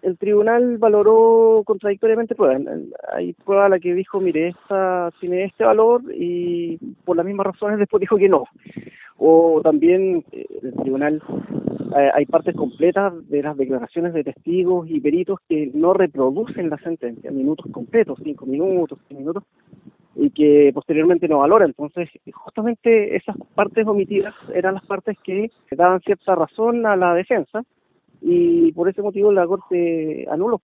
el tribunal valoró contradictoriamente pruebas. Hay prueba a la que dijo, mire, esta tiene este valor y por las mismas razones después dijo que no. O también el tribunal, hay partes completas de las declaraciones de testigos y peritos que no reproducen la sentencia, minutos completos, 5 minutos, 10 minutos, y que posteriormente no valora. Entonces, justamente esas partes omitidas eran las partes que daban cierta razón a la defensa, y por ese motivo la Corte anuló.